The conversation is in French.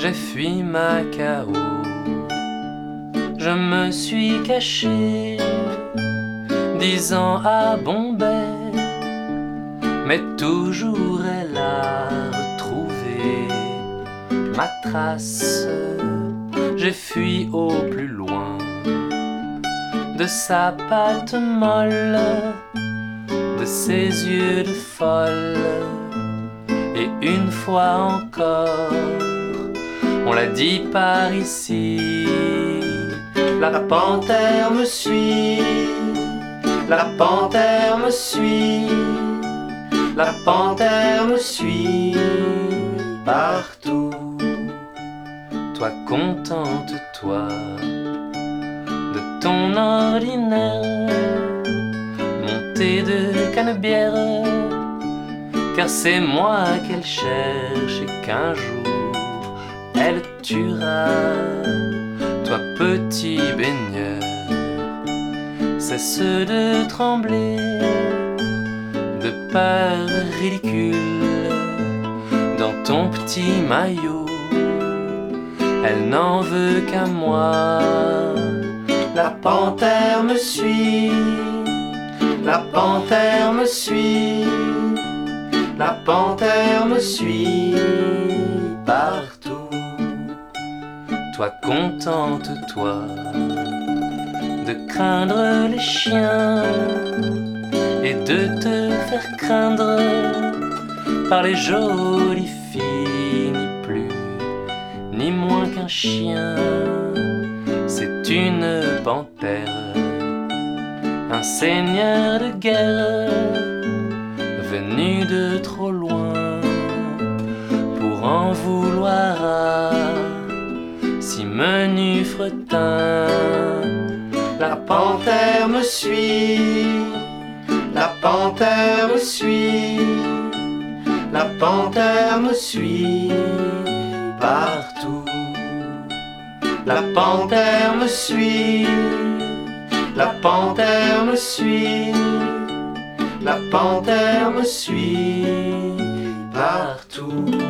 j'ai fui Macao. Je me suis caché 10 ans à Bombay, mais toujours elle a retrouvé ma trace. J'ai fui au plus loin de sa patte molle, de ses yeux de folle. Et une fois encore, on l'a dit par ici, la panthère me suit, la panthère me suit, la panthère me suit partout. Toi contente-toi de ton ordinaire montée de canebière, car c'est moi qu'elle cherche et qu'un jour elle tuera. Toi petit baigneur, cesse de trembler de peur ridicule dans ton petit maillot. Elle n'en veut qu'à moi. La panthère me suit, la panthère me suit, la panthère me suit partout. Toi contente-toi de craindre les chiens et de te faire craindre par les jolies filles, ni plus ni moins qu'un chien. C'est une panthère, un seigneur de guerre venu de trop loin pour en vouloir à si menu fretin. La panthère me suit, la panthère me suit, la panthère me suit partout. La panthère me suit, la panthère me suit, la panthère me suit partout.